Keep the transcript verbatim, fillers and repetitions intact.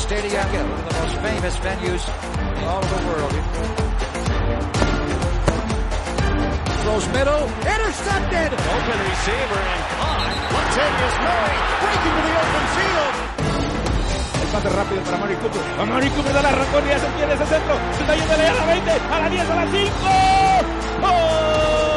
Stadium, one of the most famous venues in all of the world. Throws middle, intercepted! Open receiver and caught. Latavius Murray breaking to the open field. El pase rápido para Amari Cooper. Amari Cooper da la arrancón y ya se tiene ese centro. Se está yendo a la veinte, a la diez, a la cinco. ¡Oh!